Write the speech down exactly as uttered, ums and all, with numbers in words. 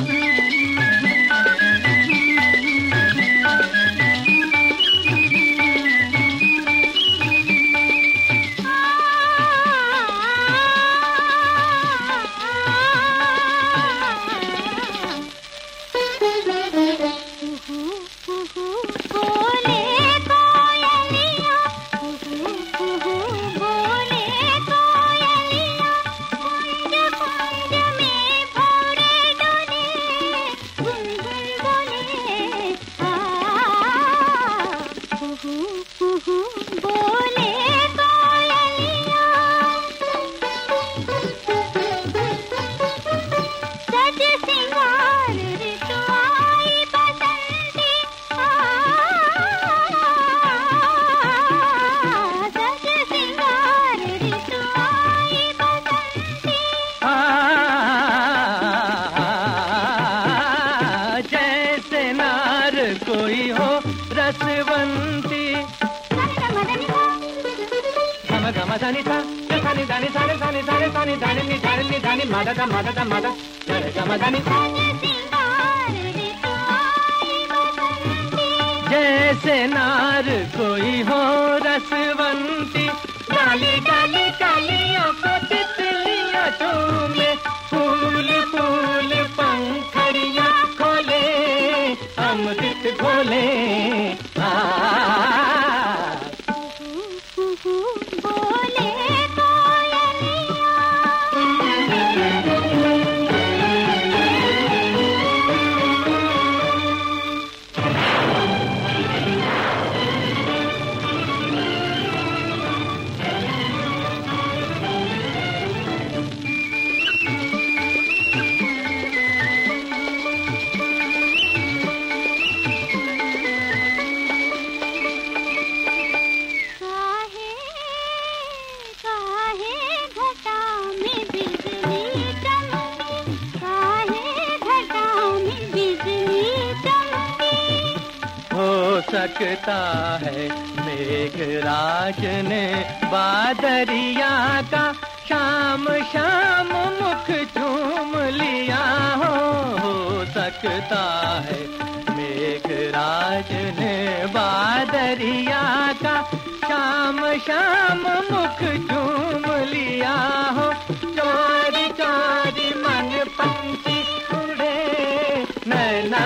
कोई हो रसवंती गम गम धनि सा धनि धनि सारे धनि सारे धनि धनि नि धनि नि धनि मद द मद द मद ग गम धनि जैसे नार कोई हो रसवंती डाली डाली डालियों को तितलियां झूमे फूल फूल पंखड़ियां खोले अमृत घोले हो सकता है मेघराज ने बादरिया का शाम शाम मुख चूम लिया हो हो सकता है मेघराज ने बादरिया का शाम शाम मुख चूम लिया हो चोरी चोरी मन पंछी उड़े नैना